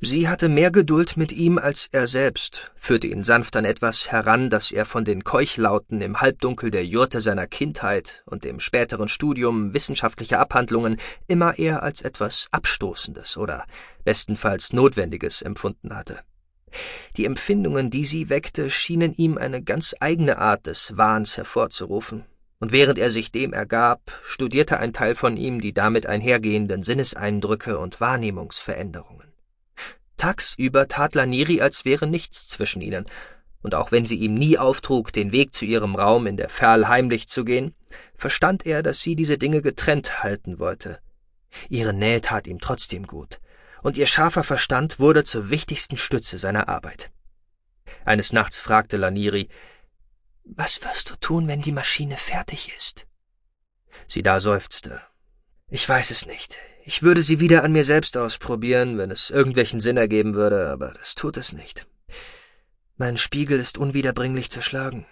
Sie hatte mehr Geduld mit ihm als er selbst, führte ihn sanft an etwas heran, das er von den Keuchlauten im Halbdunkel der Jurte seiner Kindheit und dem späteren Studium wissenschaftlicher Abhandlungen immer eher als etwas Abstoßendes oder bestenfalls Notwendiges empfunden hatte. Die Empfindungen, die sie weckte, schienen ihm eine ganz eigene Art des Wahns hervorzurufen, und während er sich dem ergab, studierte ein Teil von ihm die damit einhergehenden Sinneseindrücke und Wahrnehmungsveränderungen. Tagsüber tat Lanieri, als wäre nichts zwischen ihnen, und auch wenn sie ihm nie auftrug, den Weg zu ihrem Raum in der Ferl heimlich zu gehen, verstand er, dass sie diese Dinge getrennt halten wollte. Ihre Nähe tat ihm trotzdem gut, und ihr scharfer Verstand wurde zur wichtigsten Stütze seiner Arbeit. Eines Nachts fragte Lanieri: »Was wirst du tun, wenn die Maschine fertig ist?« Sida seufzte. »Ich weiß es nicht. Ich würde sie wieder an mir selbst ausprobieren, wenn es irgendwelchen Sinn ergeben würde, aber das tut es nicht. Mein Spiegel ist unwiederbringlich zerschlagen.«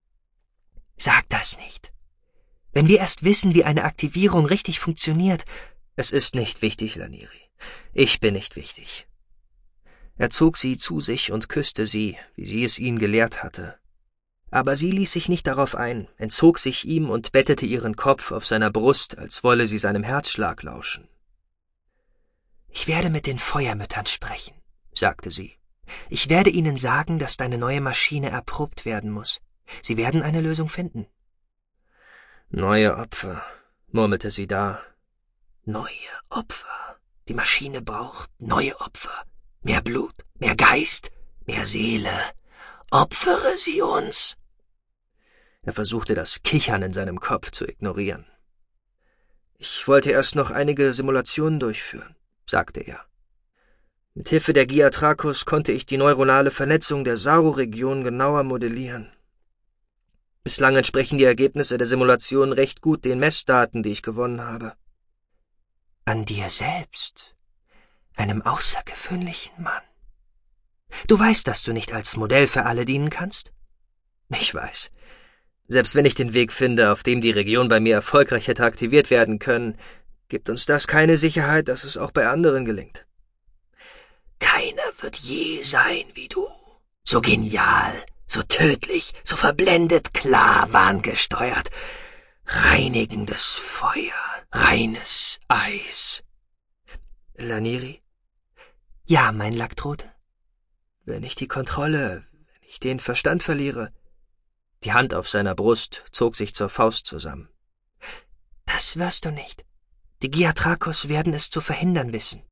»Sag das nicht. Wenn wir erst wissen, wie eine Aktivierung richtig funktioniert.« »Es ist nicht wichtig, Lanieri. Ich bin nicht wichtig.« Er zog sie zu sich und küsste sie, wie sie es ihn gelehrt hatte. Aber sie ließ sich nicht darauf ein, entzog sich ihm und bettete ihren Kopf auf seiner Brust, als wolle sie seinem Herzschlag lauschen. »Ich werde mit den Feuermüttern sprechen«, sagte sie. »Ich werde ihnen sagen, dass deine neue Maschine erprobt werden muss. Sie werden eine Lösung finden.« »Neue Opfer«, murmelte sie da. »Neue Opfer. Die Maschine braucht neue Opfer. Mehr Blut, mehr Geist, mehr Seele. Opfere sie uns.« Er versuchte, das Kichern in seinem Kopf zu ignorieren. »Ich wollte erst noch einige Simulationen durchführen«, sagte er. »Mit Hilfe der Giatrakos konnte ich die neuronale Vernetzung der Sauro-Region genauer modellieren. Bislang entsprechen die Ergebnisse der Simulation recht gut den Messdaten, die ich gewonnen habe.« »An dir selbst, einem außergewöhnlichen Mann. Du weißt, dass du nicht als Modell für alle dienen kannst?« »Ich weiß. Selbst wenn ich den Weg finde, auf dem die Region bei mir erfolgreich hätte aktiviert werden können, gibt uns das keine Sicherheit, dass es auch bei anderen gelingt.« »Keiner wird je sein wie du. So genial, so tödlich, so verblendet klar, wahngesteuert. Reinigendes Feuer, reines Eis.« »Lanieri?« »Ja, mein Laktrote?« »Wenn ich die Kontrolle, wenn ich den Verstand verliere.« Die Hand auf seiner Brust zog sich zur Faust zusammen. »Das wirst du nicht. Die Giatrakos werden es zu verhindern wissen.«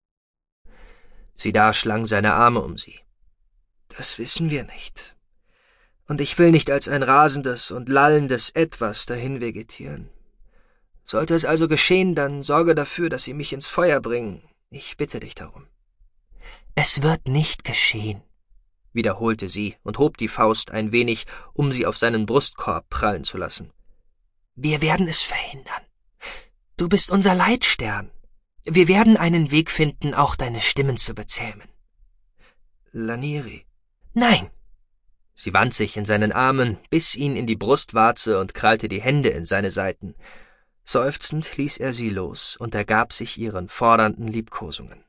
Sida schlang seine Arme um sie. »Das wissen wir nicht. Und ich will nicht als ein rasendes und lallendes Etwas dahin vegetieren. Sollte es also geschehen, dann sorge dafür, dass sie mich ins Feuer bringen. Ich bitte dich darum.« »Es wird nicht geschehen«, wiederholte sie und hob die Faust ein wenig, um sie auf seinen Brustkorb prallen zu lassen. »Wir werden es verhindern. Du bist unser Leitstern. Wir werden einen Weg finden, auch deine Stimmen zu bezähmen.« »Lanieri?« »Nein!« Sie wand sich in seinen Armen, biss ihn in die Brustwarze und krallte die Hände in seine Seiten. Seufzend ließ er sie los und ergab sich ihren fordernden Liebkosungen.